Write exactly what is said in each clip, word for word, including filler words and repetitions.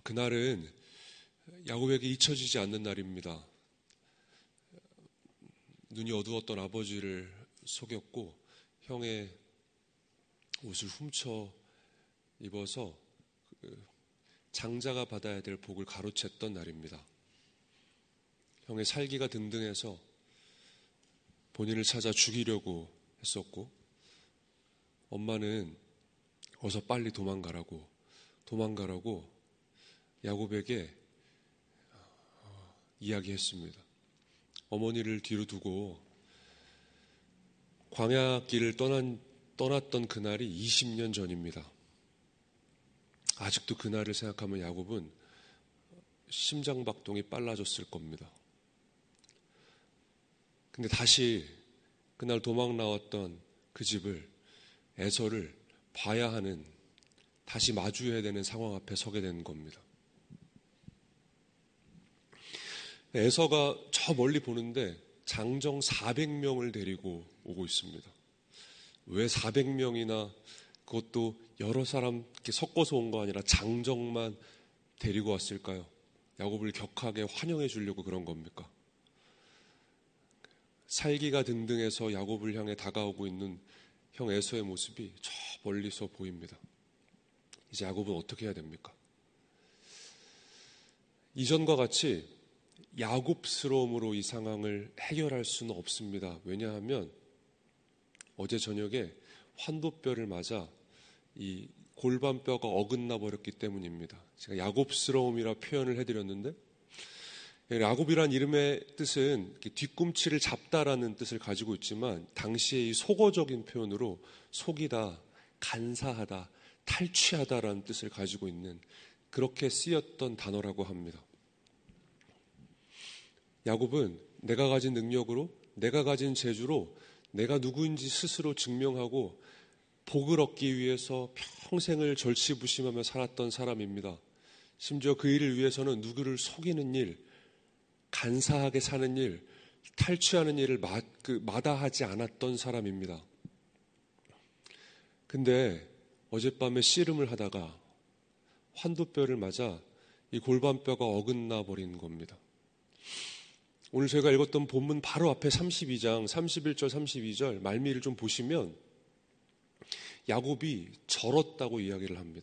그날은 야곱에게 잊혀지지 않는 날입니다. 눈이 어두웠던 아버지를 속였고 형의 옷을 훔쳐 입어서 장자가 받아야 될 복을 가로챘던 날입니다. 형의 살기가 등등해서 본인을 찾아 죽이려고 했었고, 엄마는 어서 빨리 도망가라고 도망가라고 야곱에게 이야기했습니다. 어머니를 뒤로 두고 광야길을 떠난, 떠났던 그날이 이십 년 전입니다. 아직도 그날을 생각하면 야곱은 심장박동이 빨라졌을 겁니다. 근데 다시 그날 도망 나왔던 그 집을, 에서를 봐야 하는, 다시 마주해야 되는 상황 앞에 서게 된 겁니다. 에서가 저 멀리 보는데 장정 사백 명을 데리고 오고 있습니다. 왜 사백 명이나, 그것도 여러 사람 이렇게 섞어서 온 거 아니라 장정만 데리고 왔을까요? 야곱을 격하게 환영해 주려고 그런 겁니까? 살기가 등등해서 야곱을 향해 다가오고 있는 형 에서의 모습이 저 멀리서 보입니다. 이제 야곱은 어떻게 해야 됩니까? 이전과 같이 야곱스러움으로 이 상황을 해결할 수는 없습니다. 왜냐하면 어제 저녁에 환도뼈를 맞아 이 골반뼈가 어긋나 버렸기 때문입니다. 제가 야곱스러움이라 표현을 해드렸는데, 야곱이란 이름의 뜻은 뒤꿈치를 잡다라는 뜻을 가지고 있지만 당시의 이 속어적인 표현으로 속이다, 간사하다, 탈취하다라는 뜻을 가지고 있는, 그렇게 쓰였던 단어라고 합니다. 야곱은 내가 가진 능력으로, 내가 가진 재주로 내가 누구인지 스스로 증명하고 복을 얻기 위해서 평생을 절치부심하며 살았던 사람입니다. 심지어 그 일을 위해서는 누구를 속이는 일, 간사하게 사는 일, 탈취하는 일을 마, 그, 마다하지 않았던 사람입니다. 근데 어젯밤에 씨름을 하다가 환도뼈를 맞아 이 골반뼈가 어긋나 버린 겁니다. 오늘 저희가 읽었던 본문 바로 앞에 삼십이 장 삼십일 절 삼십이 절 말미를 좀 보시면 야곱이 절었다고 이야기를 합니다.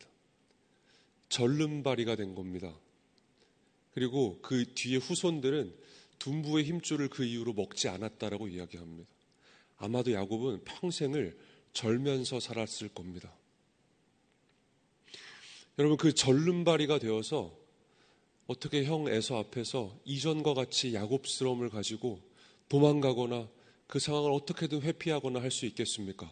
절름발이가 된 겁니다. 그리고 그 뒤에 후손들은 둔부의 힘줄을 그 이후로 먹지 않았다라고 이야기합니다. 아마도 야곱은 평생을 절면서 살았을 겁니다. 여러분, 그 절름발이가 되어서 어떻게 형 에서 앞에서 이전과 같이 야곱스러움을 가지고 도망가거나 그 상황을 어떻게든 회피하거나 할 수 있겠습니까?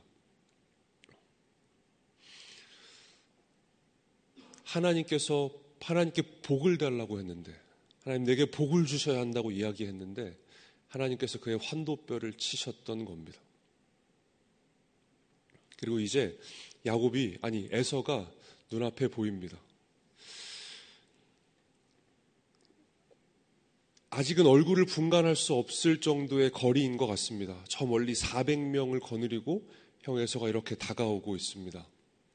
하나님께서 하나님께 복을 달라고 했는데, 하나님 내게 복을 주셔야 한다고 이야기했는데 하나님께서 그의 환도뼈를 치셨던 겁니다. 그리고 이제 야곱이, 아니 에서가 눈앞에 보입니다. 아직은 얼굴을 분간할 수 없을 정도의 거리인 것 같습니다. 저 멀리 사백 명을 거느리고 형 에서가 이렇게 다가오고 있습니다.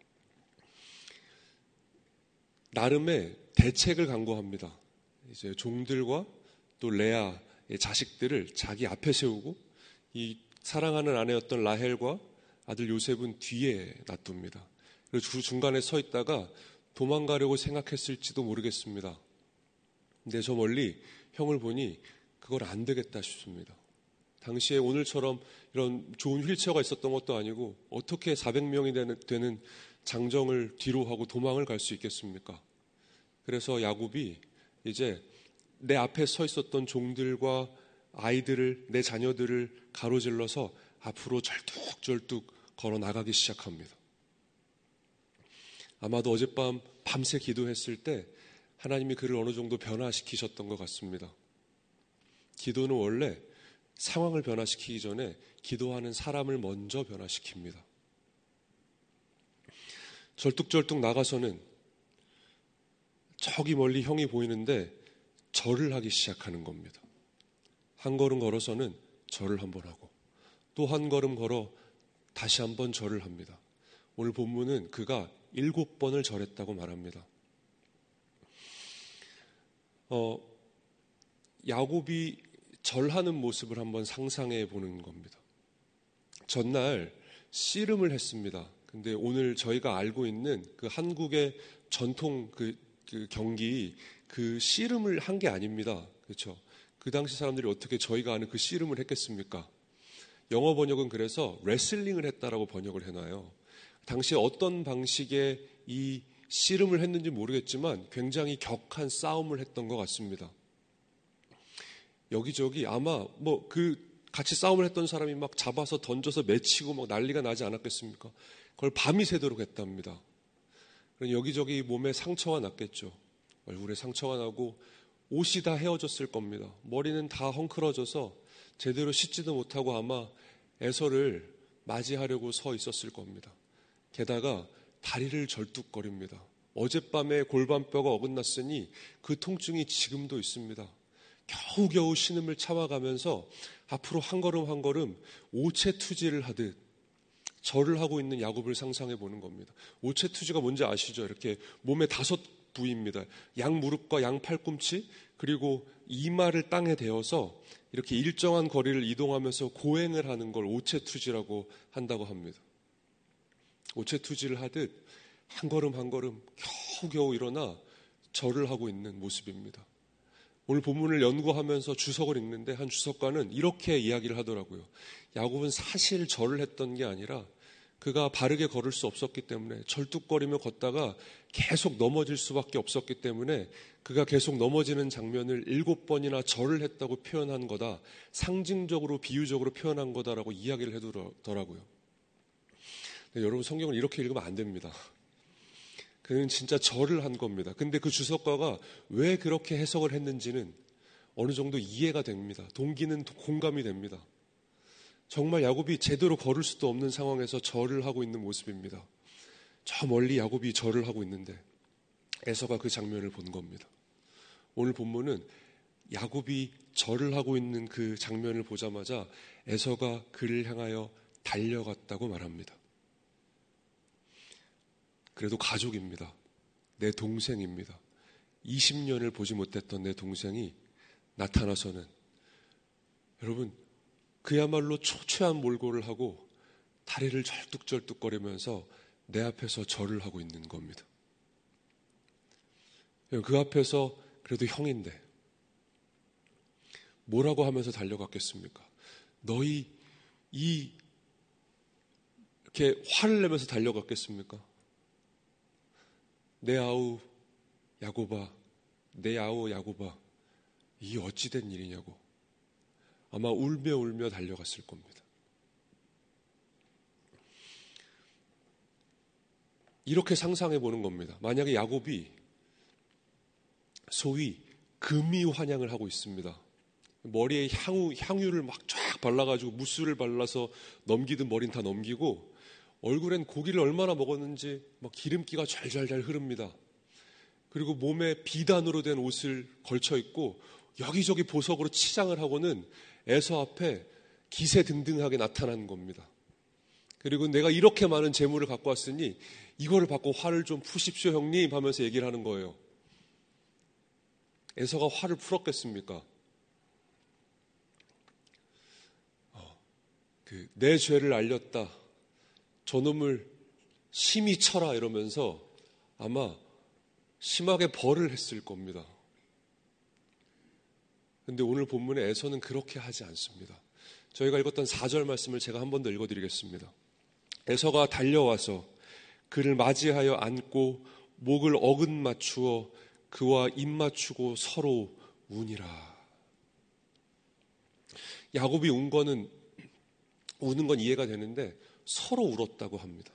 나름의 대책을 강구합니다. 이제 종들과 또 레아의 자식들을 자기 앞에 세우고 이 사랑하는 아내였던 라헬과 아들 요셉은 뒤에 놔둡니다. 그리고 중간에 서 있다가 도망가려고 생각했을지도 모르겠습니다. 근데 저 멀리 형을 보니 그걸 안 되겠다 싶습니다. 당시에 오늘처럼 이런 좋은 휠체어가 있었던 것도 아니고 어떻게 사백 명이 되는 장정을 뒤로 하고 도망을 갈 수 있겠습니까? 그래서 야곱이 이제 내 앞에 서 있었던 종들과 아이들을, 내 자녀들을 가로질러서 앞으로 절뚝절뚝 걸어 나가기 시작합니다. 아마도 어젯밤 밤새 기도했을 때 하나님이 그를 어느 정도 변화시키셨던 것 같습니다. 기도는 원래 상황을 변화시키기 전에 기도하는 사람을 먼저 변화시킵니다. 절뚝절뚝 나가서는 저기 멀리 형이 보이는데 절을 하기 시작하는 겁니다. 한 걸음 걸어서는 절을 한번 하고 또 한 걸음 걸어 다시 한번 절을 합니다. 오늘 본문은 그가 일곱 번을 절했다고 말합니다. 어, 야곱이 절하는 모습을 한번 상상해 보는 겁니다. 전날 씨름을 했습니다. 근데 오늘 저희가 알고 있는 그 한국의 전통 그, 그 경기, 그 씨름을 한 게 아닙니다. 그렇죠? 그 당시 사람들이 어떻게 저희가 아는 그 씨름을 했겠습니까? 영어 번역은 그래서 레슬링을 했다라고 번역을 해놔요. 당시 어떤 방식의 이 씨름을 했는지 모르겠지만 굉장히 격한 싸움을 했던 것 같습니다. 여기저기 아마 뭐 그 같이 싸움을 했던 사람이 막 잡아서 던져서 맺히고 막 난리가 나지 않았겠습니까? 그걸 밤이 새도록 했답니다. 여기저기 몸에 상처가 났겠죠. 얼굴에 상처가 나고 옷이 다 헤어졌을 겁니다. 머리는 다 헝클어져서 제대로 씻지도 못하고 아마 에서를 맞이하려고 서 있었을 겁니다. 게다가 다리를 절뚝거립니다. 어젯밤에 골반뼈가 어긋났으니 그 통증이 지금도 있습니다. 겨우겨우 신음을 참아가면서 앞으로 한 걸음 한 걸음 오체투지를 하듯 절을 하고 있는 야곱을 상상해 보는 겁니다. 오체투지가 뭔지 아시죠? 이렇게 몸에 다섯 부위입니다. 양 무릎과 양 팔꿈치 그리고 이마를 땅에 대어서 이렇게 일정한 거리를 이동하면서 고행을 하는 걸 오체투지라고 한다고 합니다. 오체투지를 하듯 한 걸음 한 걸음 겨우겨우 일어나 절을 하고 있는 모습입니다. 오늘 본문을 연구하면서 주석을 읽는데 한 주석가는 이렇게 이야기를 하더라고요. 야곱은 사실 절을 했던 게 아니라 그가 바르게 걸을 수 없었기 때문에 절뚝거리며 걷다가 계속 넘어질 수밖에 없었기 때문에 그가 계속 넘어지는 장면을 일곱 번이나 절을 했다고 표현한 거다. 상징적으로 비유적으로 표현한 거다라고 이야기를 해두더라고요. 여러분 성경을 이렇게 읽으면 안 됩니다. 그는 진짜 절을 한 겁니다. 근데 그 주석가가 왜 그렇게 해석을 했는지는 어느 정도 이해가 됩니다. 동기는 공감이 됩니다. 정말 야곱이 제대로 걸을 수도 없는 상황에서 절을 하고 있는 모습입니다. 저 멀리 야곱이 절을 하고 있는데 에서가 그 장면을 본 겁니다. 오늘 본문은 야곱이 절을 하고 있는 그 장면을 보자마자 에서가 그를 향하여 달려갔다고 말합니다. 그래도 가족입니다. 내 동생입니다. 이십 년을 보지 못했던 내 동생이 나타나서는 여러분 그야말로 초췌한 몰골을 하고 다리를 절뚝절뚝거리면서 내 앞에서 절을 하고 있는 겁니다. 그 앞에서 그래도 형인데 뭐라고 하면서 달려갔겠습니까? 너희 이 이렇게 화를 내면서 달려갔겠습니까? 내 아우 야곱아, 내 아우 야곱아, 이 어찌된 일이냐고 아마 울며 울며 달려갔을 겁니다. 이렇게 상상해 보는 겁니다. 만약에 야곱이 소위 금이 환양을 하고 있습니다. 머리에 향유, 향유를 막 쫙 발라가지고 무스를 발라서 넘기든 머리는 다 넘기고 얼굴엔 고기를 얼마나 먹었는지 막 기름기가 잘잘잘 흐릅니다. 그리고 몸에 비단으로 된 옷을 걸쳐 입고 여기저기 보석으로 치장을 하고는 에서 앞에 기세등등하게 나타난 겁니다. 그리고 내가 이렇게 많은 재물을 갖고 왔으니 이거를 받고 화를 좀 푸십시오 형님 하면서 얘기를 하는 거예요. 에서가 화를 풀었겠습니까? 어, 그, 내 죄를 알렸다. 저놈을 심히 쳐라 이러면서 아마 심하게 벌을 했을 겁니다. 그런데 오늘 본문에 에서는 그렇게 하지 않습니다. 저희가 읽었던 사 절 말씀을 제가 한 번 더 읽어드리겠습니다. 에서가 달려와서 그를 맞이하여 안고 목을 어긋 맞추어 그와 입 맞추고 서로 우니라. 야곱이 운 거는 우는 건 이해가 되는데 서로 울었다고 합니다.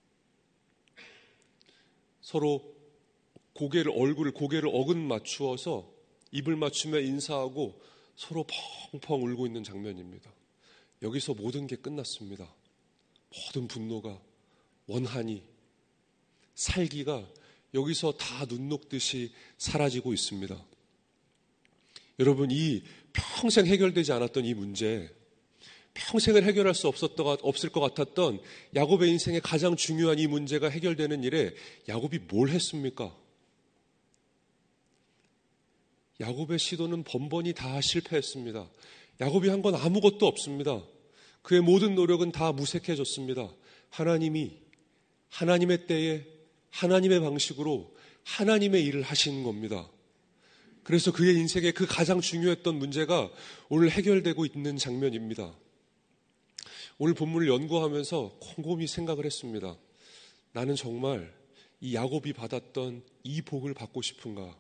서로 고개를 얼굴을 고개를 어긋 맞추어서 입을 맞추며 인사하고 서로 펑펑 울고 있는 장면입니다. 여기서 모든 게 끝났습니다. 모든 분노가 원한이 살기가 여기서 다 눈 녹듯이 사라지고 있습니다. 여러분 이 평생 해결되지 않았던 이 문제 평생을 해결할 수 없었던, 없을 것 같았던 야곱의 인생의 가장 중요한 이 문제가 해결되는 일에 야곱이 뭘 했습니까? 야곱의 시도는 번번이 다 실패했습니다. 야곱이 한 건 아무것도 없습니다. 그의 모든 노력은 다 무색해졌습니다. 하나님이 하나님의 때에 하나님의 방식으로 하나님의 일을 하시는 겁니다. 그래서 그의 인생에 그 가장 중요했던 문제가 오늘 해결되고 있는 장면입니다. 오늘 본문을 연구하면서 곰곰이 생각을 했습니다. 나는 정말 이 야곱이 받았던 이 복을 받고 싶은가?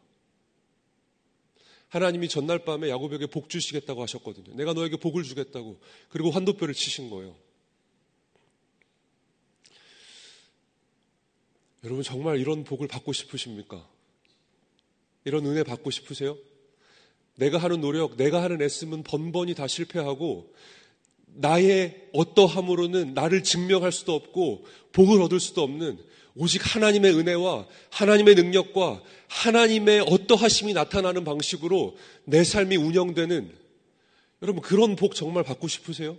하나님이 전날 밤에 야곱에게 복 주시겠다고 하셨거든요. 내가 너에게 복을 주겠다고. 그리고 환도뼈를 치신 거예요. 여러분 정말 이런 복을 받고 싶으십니까? 이런 은혜 받고 싶으세요? 내가 하는 노력, 내가 하는 애씀은 번번이 다 실패하고 나의 어떠함으로는 나를 증명할 수도 없고 복을 얻을 수도 없는 오직 하나님의 은혜와 하나님의 능력과 하나님의 어떠하심이 나타나는 방식으로 내 삶이 운영되는, 여러분 그런 복 정말 받고 싶으세요?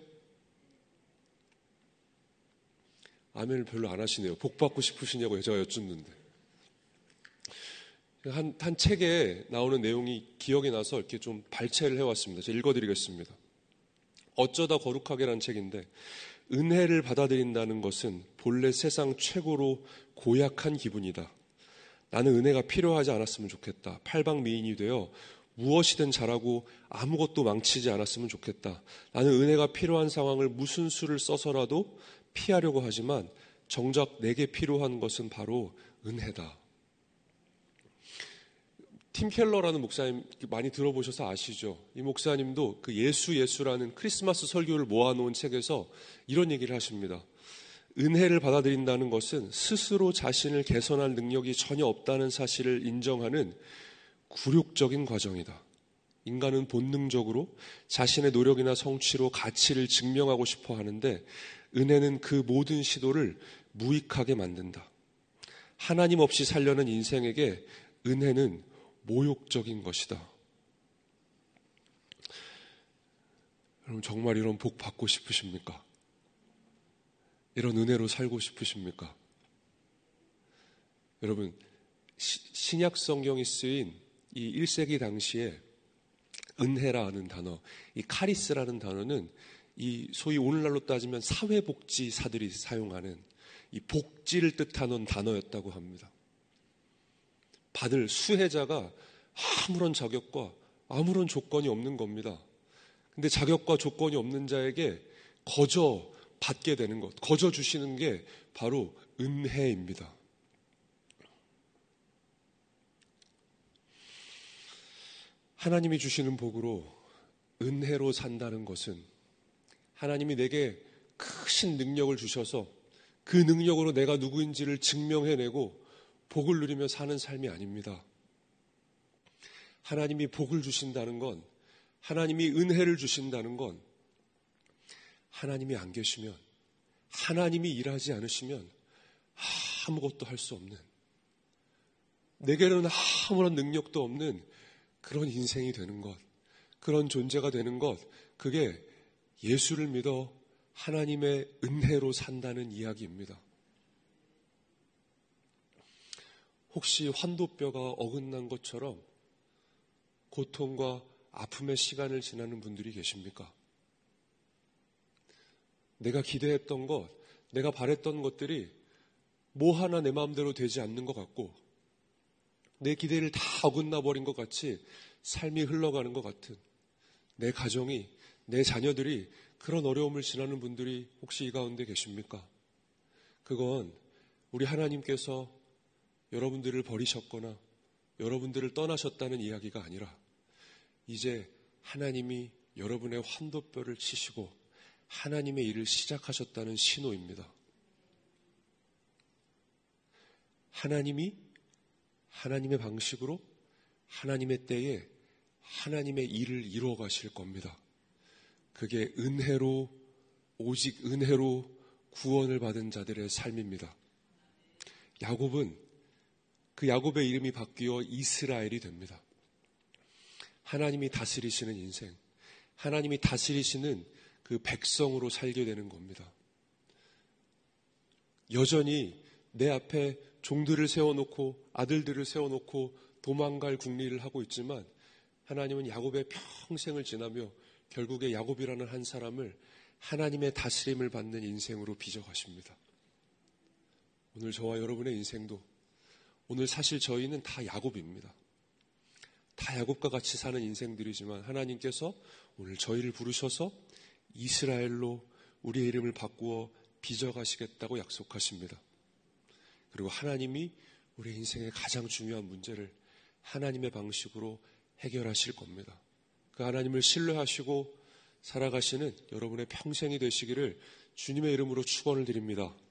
아멘을 별로 안 하시네요. 복 받고 싶으시냐고 제가 여쭙는데. 한, 한 책에 나오는 내용이 기억이 나서 이렇게 좀 발췌를 해왔습니다. 제가 읽어드리겠습니다. 어쩌다 거룩하게라는 책인데, 은혜를 받아들인다는 것은 본래 세상 최고로 고약한 기분이다. 나는 은혜가 필요하지 않았으면 좋겠다. 팔방미인이 되어 무엇이든 잘하고 아무것도 망치지 않았으면 좋겠다. 나는 은혜가 필요한 상황을 무슨 수를 써서라도 피하려고 하지만 정작 내게 필요한 것은 바로 은혜다. 팀 켈러라는 목사님 많이 들어보셔서 아시죠? 이 목사님도 그 예수 예수라는 크리스마스 설교를 모아놓은 책에서 이런 얘기를 하십니다. 은혜를 받아들인다는 것은 스스로 자신을 개선할 능력이 전혀 없다는 사실을 인정하는 굴욕적인 과정이다. 인간은 본능적으로 자신의 노력이나 성취로 가치를 증명하고 싶어 하는데 은혜는 그 모든 시도를 무익하게 만든다. 하나님 없이 살려는 인생에게 은혜는 모욕적인 것이다. 여러분 정말 이런 복 받고 싶으십니까? 이런 은혜로 살고 싶으십니까? 여러분 시, 신약 성경이 쓰인 이 일 세기 당시에 은혜라 하는 단어, 이 카리스라는 단어는 이 소위 오늘날로 따지면 사회복지사들이 사용하는 이 복지를 뜻하는 단어였다고 합니다. 받을 수혜자가 아무런 자격과 아무런 조건이 없는 겁니다. 근데 자격과 조건이 없는 자에게 거저 받게 되는 것, 거저 주시는 게 바로 은혜입니다. 하나님이 주시는 복으로 은혜로 산다는 것은 하나님이 내게 크신 능력을 주셔서 그 능력으로 내가 누구인지를 증명해내고 복을 누리며 사는 삶이 아닙니다. 하나님이 복을 주신다는 건, 하나님이 은혜를 주신다는 건 하나님이 안 계시면, 하나님이 일하지 않으시면 아무것도 할 수 없는, 내게는 아무런 능력도 없는 그런 인생이 되는 것, 그런 존재가 되는 것, 그게 예수를 믿어 하나님의 은혜로 산다는 이야기입니다. 혹시 환도뼈가 어긋난 것처럼 고통과 아픔의 시간을 지나는 분들이 계십니까? 내가 기대했던 것, 내가 바랬던 것들이 뭐 하나 내 마음대로 되지 않는 것 같고 내 기대를 다 어긋나 버린 것 같이 삶이 흘러가는 것 같은, 내 가정이, 내 자녀들이 그런 어려움을 지나는 분들이 혹시 이 가운데 계십니까? 그건 우리 하나님께서 여러분들을 버리셨거나 여러분들을 떠나셨다는 이야기가 아니라 이제 하나님이 여러분의 환도뼈를 치시고 하나님의 일을 시작하셨다는 신호입니다. 하나님이 하나님의 방식으로 하나님의 때에 하나님의 일을 이루어 가실 겁니다. 그게 은혜로, 오직 은혜로 구원을 받은 자들의 삶입니다. 야곱은 그 야곱의 이름이 바뀌어 이스라엘이 됩니다. 하나님이 다스리시는 인생, 하나님이 다스리시는 그 백성으로 살게 되는 겁니다. 여전히 내 앞에 종들을 세워놓고 아들들을 세워놓고 도망갈 궁리를 하고 있지만 하나님은 야곱의 평생을 지나며 결국에 야곱이라는 한 사람을 하나님의 다스림을 받는 인생으로 빚어가십니다. 오늘 저와 여러분의 인생도, 오늘 사실 저희는 다 야곱입니다. 다 야곱과 같이 사는 인생들이지만 하나님께서 오늘 저희를 부르셔서 이스라엘로 우리의 이름을 바꾸어 빚어가시겠다고 약속하십니다. 그리고 하나님이 우리 인생의 가장 중요한 문제를 하나님의 방식으로 해결하실 겁니다. 그 하나님을 신뢰하시고 살아가시는 여러분의 평생이 되시기를 주님의 이름으로 축원을 드립니다.